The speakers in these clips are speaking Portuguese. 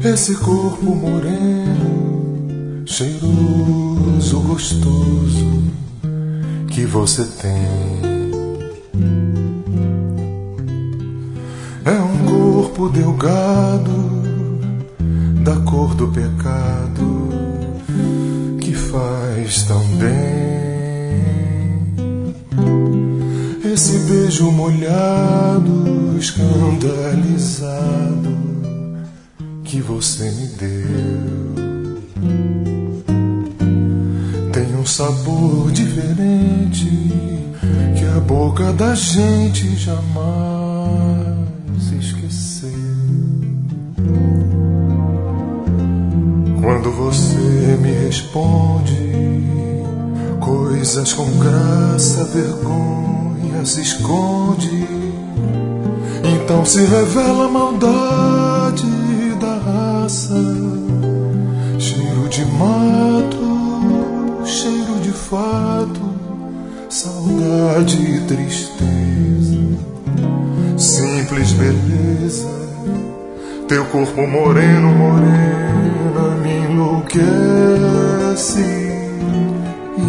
Esse corpo moreno, cheiroso, gostoso que você tem, é um corpo delgado da cor do pecado que faz tão bem. Esse beijo molhado, escandalizado que você me deu tem um sabor diferente que a boca da gente jamais esqueceu. Quando você me responde coisas com graça, vergonha se esconde, então se revela a maldade da raça. Cheiro de mato, cheiro de fato, saudade e tristeza, simples beleza. Teu corpo moreno, morena, me enlouquece. E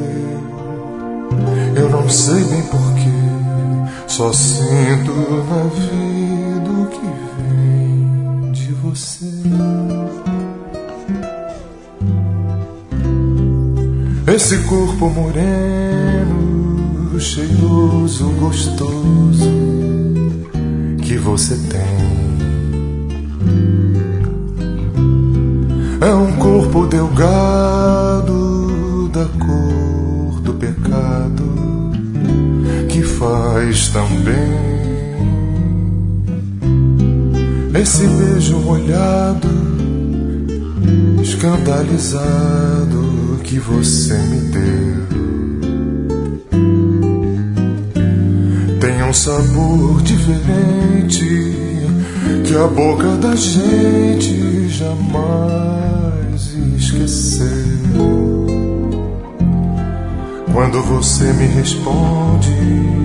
eu não sei bem porquê, só sinto na vida o que vem de você. Esse corpo moreno, cheiroso, gostoso que você tem, é um corpo delgado da cor do pecado que faz tão bem. Esse beijo molhado, escandalizado que você me deu tem um sabor diferente que a boca da gente jamais esqueceu. Quando você me responde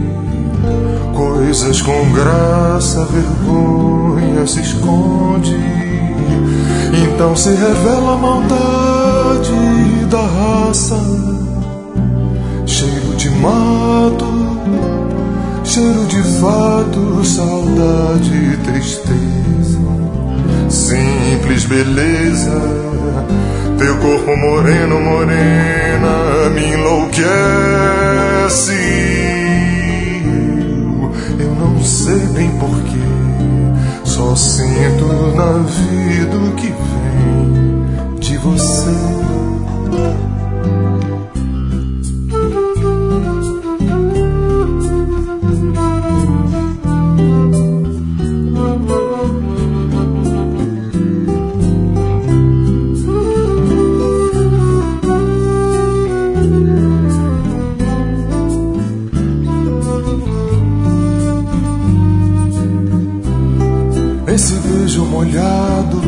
coisas com graça, vergonha se esconde, então se revela a maldade da raça. Cheiro de mato, cheiro de fato, saudade e tristeza, simples beleza. Teu corpo moreno, morena, me enlouquece. Eu não sei bem porquê, só sinto na vida o que vem de você. Esse beijo molhado,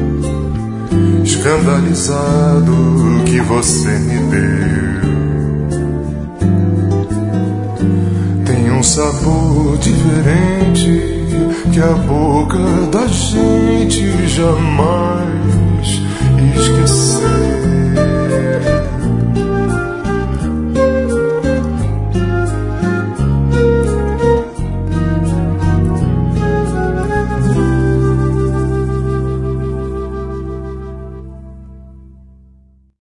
escandalizado que você me deu tem um sabor diferente que a boca da gente jamais esqueceu.